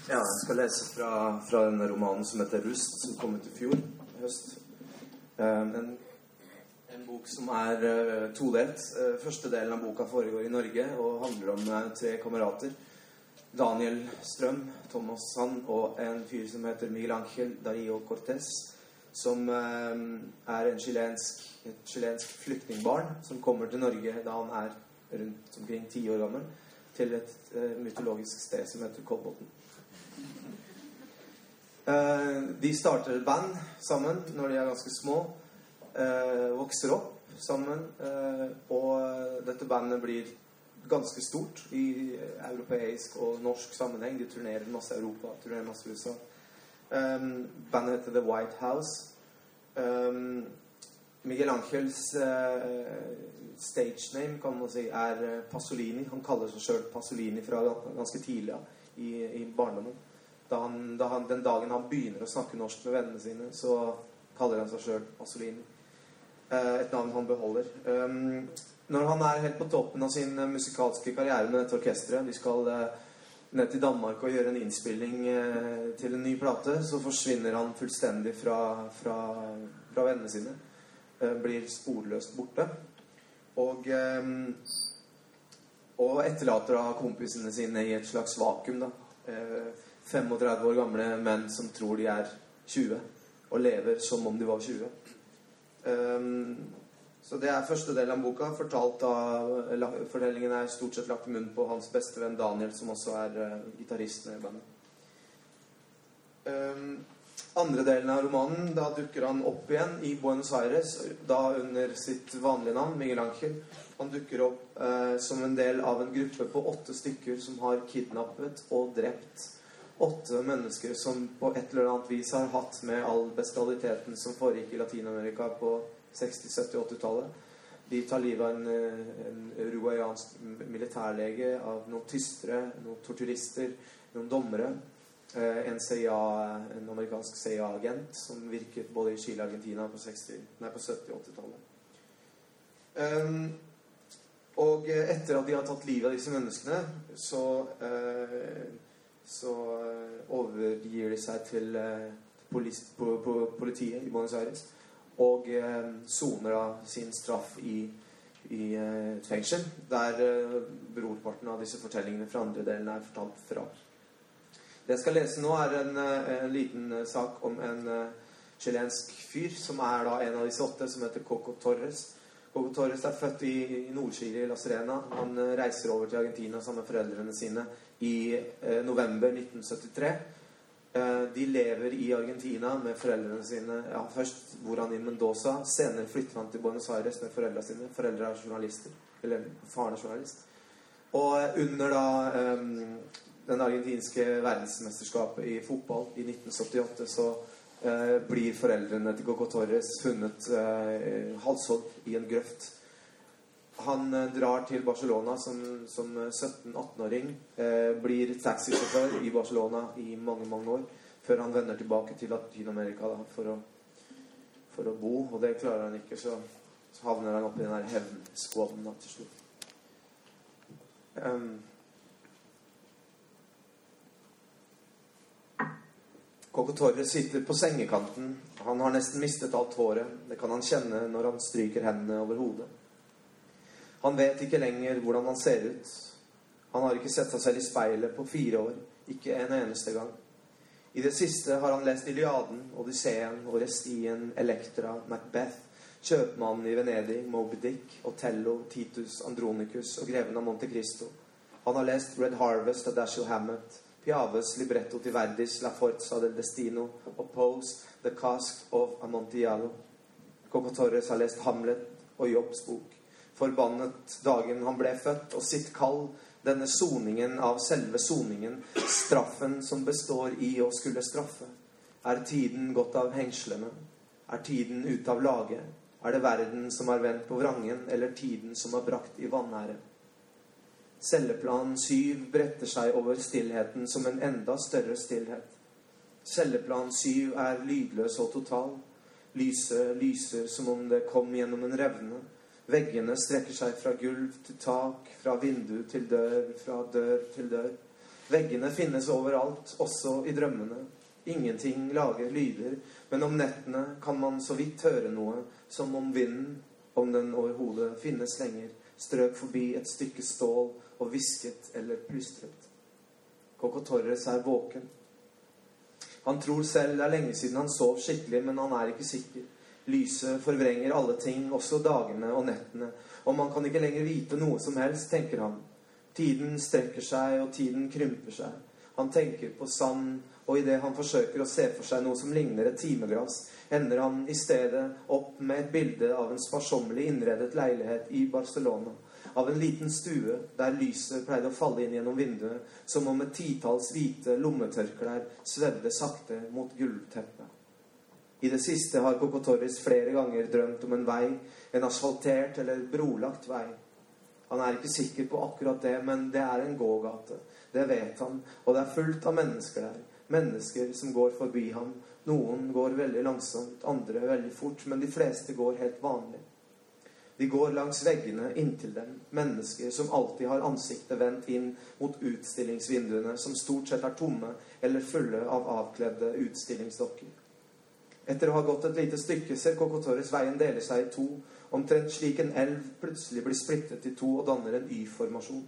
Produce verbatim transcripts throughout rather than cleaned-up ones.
Ja, jeg skal lese fra, fra denne romanen som heter Rust, som kom ut i fjor høst. Um, en, en bok som er uh, todelt. Uh, første delen av boka foregår i Norge og handler om uh, tre kamerater. Daniel Strøm, Thomas Sand og en fyr som heter Miguel Ángel Darío Cortés, som uh, er en chilensk, et chilensk flyktningbarn som kommer til Norge da han er rundt omkring ti år gammel, til et uh, mytologisk sted som heter Kolbotn. Uh, de starter et band sammen når de er ganske små, uh, vokser opp sammen, uh, og dette bandet blir ganske stort i europeisk og norsk sammenheng. De turnerer masse Europa, turnerer masse USA. Um, bandet heter The White House. Um, Miguel Ángels uh, stage name, kan man si, er Pasolini. Han kaller seg selv Pasolini fra ganske tidlig i, i barndommen. Da han, da han, den dagen han begynner å snakke norsk med vennene sine, så kaller han seg selv Pasolini. Eh, et navn han beholder. Um, når han er helt på toppen av sin uh, musikalske karriere med dette orkestret, de skal uh, ned til Danmark og gjøre en innspilling uh, til en ny plate, så forsvinner han fullstendig fra, fra, fra vennene sine. Uh, blir sporløst borte. Og, um, og etterlater av kompisene sine i et slags vakuum, da. Uh, femogtredve år gamle menn som tror de er tjue og lever som om de var tjue. Um, så det er første del av boka, fortalt av, fortellingen er stort sett lagt i munnen på hans beste venn Daniel, som også er uh, gitaristen i bandet. Um, andre delen av romanen, da dukker han opp igjen i Buenos Aires, da under sitt vanlige navn, Miguel Ángel. Han dukker opp uh, som en del av en gruppe på åtte stykker som har kidnappet og drept åtte mennesker som på et eller annet vis har hatt med all bestialiteten som foregikk i Latinamerika på seksti-, sytti-, åtti-tallet. De tar livet av en, en uruguayansk militærlege, av noen tystere, noen torturister, noen dommere, en C I A, en amerikansk C I A-agent som virket både i Chile og Argentina på, seksti, nei, på sytti- og åtti-tallet. Um, og etter at de har tatt livet av disse menneskene, så... Uh, så overgir de seg til eh, polis, po, po, politiet i Buenos Aires og eh, soner da sin straff i, i eh, et fengsel, der eh, brorparten av disse fortellingene fra andre delen er fortalt fra. Det jeg skal lese nå er en, en liten sak om en uh, chilensk fyr som er da en av disse åtte, som heter Coco Torres. Coco Torres er født i, i Nord-Chile, i La Serena. Han uh, reiser over til Argentina sammen med foreldrene sine i uh, november nitten syttitre. Uh, de lever i Argentina med foreldrene sine. Ja, først bor han i Mendoza, senere flytter han til Buenos Aires med foreldrene sine. Foreldre er journalister, eller faren er journalist. Og uh, under da um, den argentinske verdensmesterskapet i fotball i nitten syttiåtte, så Uh, blir foreldrene til Coco Torres funnet uh, halshogd i en grøft. Han uh, drar til Barcelona som, som sytten-atten-åring, uh, blir taxisjåfør i Barcelona i mange, mange år, før han vender tilbake til Latinamerika da, for, å, for å bo, og det klarer han ikke, så, så havner han opp i den her hevnskåden da, til slutt. Um, Coco Torres sitter på sengekanten. Han har nesten mistet alt håret. Det kan han kjenne når han stryker hendene over hodet. Han vet ikke lenger hvordan han ser ut. Han har ikke sett seg selv i speilet på fire år. Ikke en eneste gang. I det siste har han lest Iliaden, Odysseen, Orestien, Elektra, Macbeth, Kjøpmannen i Venedig, Moby Dick, Othello, Titus, Andronicus og Greven av Monte Cristo. Han har lest Red Harvest av Dashiell Hammett, Piaves libretto til Verdis La Forza del Destino og Poes The Cask of Amontillado. Coco Torres har lest Hamlet og Jobbs bok. Forbannet dagen han ble født, og sitt kall, denne soningen av selve soningen, straffen som består i å skulle straffe. Er tiden gått av hengslene? Er tiden ut av lage? Er det verden som har vendt på vrangen, eller tiden som har brakt i vanære? Celleplan syv bretter seg over stillheten som en enda større stillhet. Celleplan syv er lydløs og total. Lyset lyser som om det kom gjennom en revne. Veggene strekker seg fra gulv til tak, fra vindu til dør, fra dør til dør. Veggene finnes overalt, også i drømmene. Ingenting lager lyder, men om nettene kan man så vidt høre noe, som om vinden, om den overhodet finnes lenger, strøk forbi et stykke stål og visket eller plystret. Coco Torres er våken. Han tror selv det er lenge siden han sov skikkelig, men han er ikke sikker. Lyset forvrenger alle ting, også dagene og nettene, og man kan ikke lenger vite noe som helst, tenker han. Tiden strekker seg, og tiden krymper seg. Han tenker på sand, og i det han forsøker å se for seg noe som ligner et timeglass, ender han i stedet opp med et bilde av en sparsommelig innredet leilighet i Barcelona, av en liten stue der lyset pleide å falle inn gjennom vinduet, som om et titals hvite lommetørklær svevde sakte mot gulvteppet. I det siste har Coco Torres flere ganger drømt om en vei, en asfaltert eller brolagt vei. Han er ikke sikker på akkurat det, men det er en gågate. Det vet han, og det er fullt av mennesker der. Mennesker som går forbi ham. Noen går veldig langsomt, andre veldig fort, men de fleste går helt vanlig. De går langs veggene inntil dem, mennesker som alltid har ansiktet vendt inn mot utstillingsvinduene, som stort sett er tomme eller fulle av avkledde utstillingsdokker. Etter å ha gått et lite stykke ser Coco Torres veien deler seg i to, omtrent slik en elv plutselig blir splittet i to og danner en Y-formasjon.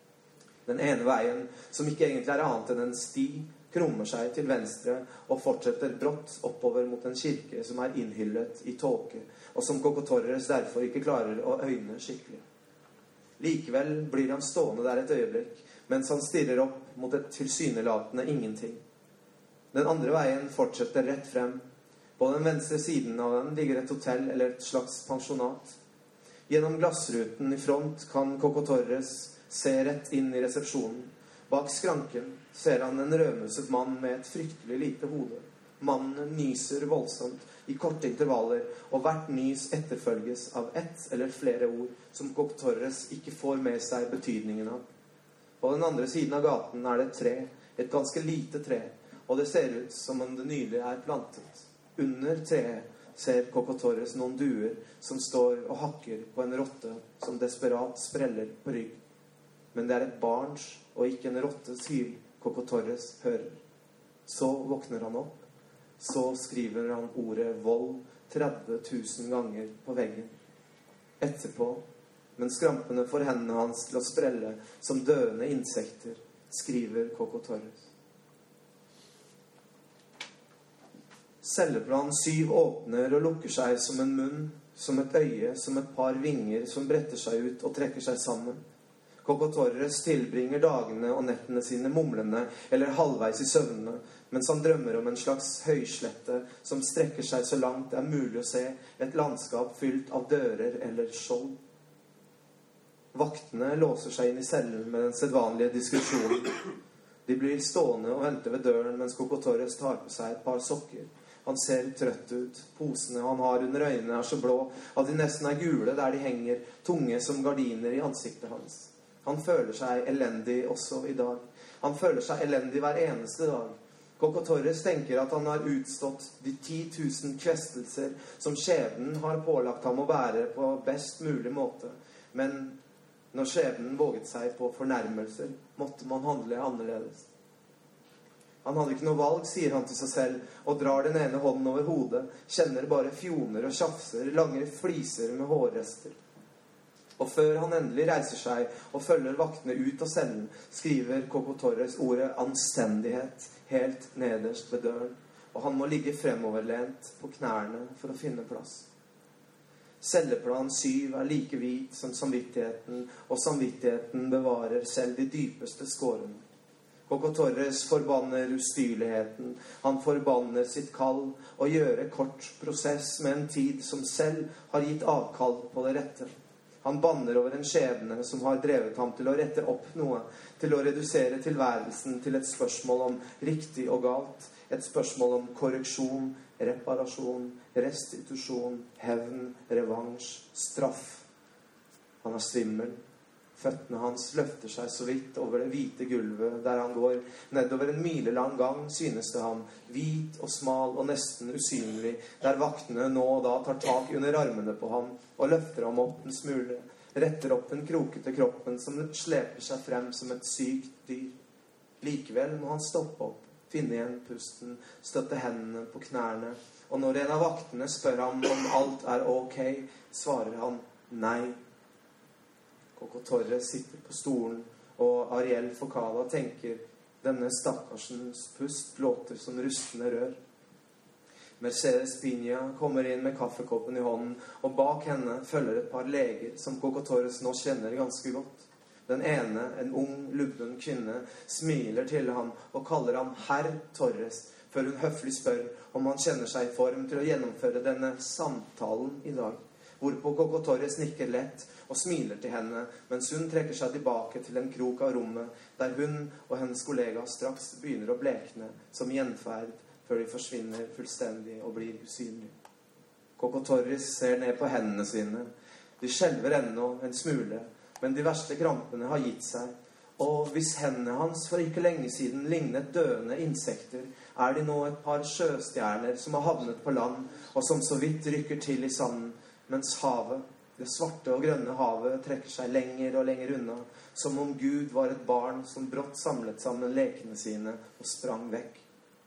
Den ene veien, som ikke egentlig er annet enn en sti, krummer seg til venstre og fortsetter brått oppover mot en kirke som er innhyllet i tåke, og som Coco Torres derfor ikke klarer å øyne skikkelig. Likevel blir han stående der et øyeblikk, mens han stirrer opp mot et tilsynelatende ingenting. Den andre veien fortsetter rett frem. På den venstre siden av den ligger et hotell eller et slags pensjonat. Gjennom glassruten i front kan Coco Torres se rett inn i resepsjonen. Bak skranken ser han en rødmusset mann med et fryktelig lite hode. Mannen nyser voldsomt i korte intervaller, og hvert nys etterfølges av ett eller flere ord som Coco Torres ikke får med seg betydningen av. På den andre siden av gaten er det et tre, et ganske lite tre, og det ser ut som om det nylig er plantet. Under treet ser Coco Torres noen duer som står og hakker på en rotte som desperat spreller på rygg. Men det er et barns og ikke en rottes hyl Coco Torres hører. Så våkner han opp. Så skriver han ordet vold tretti tusen ganger på veggen. Etterpå, mens skrampene får hendene hans til å sprelle som døende insekter, skriver Coco Torres. Celleplan syv åpner og lukker seg som en munn, som et øye, som et par vinger som bretter seg ut og trekker seg sammen. Coco Torres tilbringer dagene og nettene sine mumlende eller halvveis i søvnene, mens han drømmer om en slags høyslette som strekker seg så langt det er mulig å se, et landskap fylt av dører eller skjold. Vaktene låser seg inn i cellen med den sedvanlige diskusjonen. De blir stående og vente ved døren mens Coco Torres tar på seg et par sokker. Han ser trøtt ut. Posene han har under øynene er så blå at de nesten er gule der de henger, tunge som gardiner i ansiktet hans. Han føler seg elendig også i dag. Han føler seg elendig hver eneste dag. Coco Torres tenker at han har utstått de ti tusen kvestelser som skjebnen har pålagt ham å bære på best mulig måte. Men når skjebnen våget seg på fornærmelser, måtte man handle annerledes. Han hadde ikke noe valg, sier han til seg selv, og drar den ene hånden over hodet, kjenner bare fjoner og tjafser, lange fliser med hårrester. Og før han endelig reiser seg og følger vaktene ut av cellen, skriver Coco Torres ordet anstendighet helt nederst ved døren, og han må ligge fremoverlent på knærne for å finne plass. Celleplan syv er like hvit som samvittigheten, og samvittigheten bevarer selv de dypeste skårene. Coco Torres forbanner ustyrligheten, han forbanner sitt kall og gjør en kort prosess med en tid som selv har gitt avkall på det rette. Han banner over en skjebne som har drevet ham til å rette opp noe, til å redusere tilværelsen til et spørsmål om riktig og galt, et spørsmål om korreksjon, reparasjon, restitusjon, hevn, revansj, straff. Han er svimmel. Føttene hans løfter seg så vidt over det hvite gulvet der han går nedover en milelang gang, synes det ham, hvit og smal og nesten usynlig, der vaktene nå og da tar tak under armene på ham og løfter ham opp en smule, retter opp den krokete kroppen som sleper seg frem som et sykt dyr. Likevel må han stoppe opp, finne igjen pusten, støtte hendene på knærne, og når en av vaktene spør ham om alt er ok, svarer han nei. Coco Torres sitter på stolen, og Ariel Focada tenker, denne stakkarsens pust låter som rustne rør. Mercedes Piña kommer inn med kaffekoppen i hånden, og bak henne følger et par leger som Coco Torres nå kjenner ganske godt. Den ene, en ung, lubben kvinne, smiler til ham og kaller ham herr Torres, før hun høflig spør om han kjenner seg i form til å gjennomføre denne samtalen i dag. Hvorpå Coco Torres nikker lett og smiler til henne, mens hun trekker seg tilbake til en krok av rommet, der hun og hennes kollega straks begynner å blekne som gjenferd, før de forsvinner fullstendig og blir usynlige. Coco Torres ser ned på hendene sine. De skjelver ennå en smule, men de verste krampene har gitt seg. Og hvis hendene hans for ikke lenge siden lignet døende insekter, er de nå et par sjøstjerner som har havnet på land, og som så vidt rykker til i sanden, mens havet, det svarte og grønne havet, trekker seg lenger og lenger unna, som om Gud var et barn som brått samlet sammen lekene sine og sprang vekk.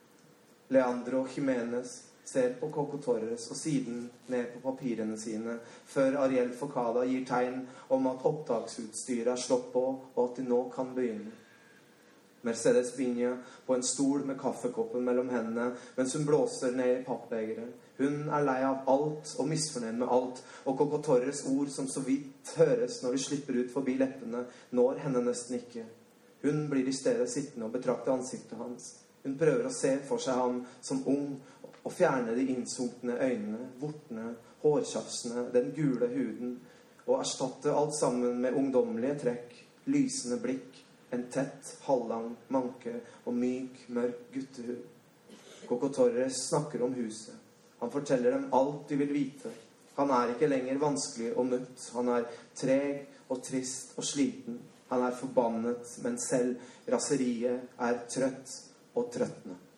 Leandro Jiménez ser på Coco Torres og siden ned på papirene sine, før Ariel Focada gir tegn om at opptaksutstyret er slått på, og at de nå kan begynne. Mercedes Piña på en stol med kaffekoppen mellom hendene, mens hun blåser ned i pappbegeret. Hun er lei av alt og misfornøyd med alt, og Coco Torres ord som så vidt høres når de slipper ut forbi leppene, når henne nesten ikke. Hun blir i stedet sittende og betrakte ansiktet hans. Hun prøver å se for seg ham som ung, og fjerne de innsunkne øynene, vortene, hårtjafsene, den gule huden, og erstatte alt sammen med ungdommelige trekk, lysende blikk, en tett, halvlang manke og myk, mørk guttehud. Coco Torres snakker om huset. Han forteller dem alt de vil vite. Han er ikke lenger vanskelig og mutt. Han er treg og trist og sliten. Han er forbannet, men selv raseriet er trøtt og trøttende.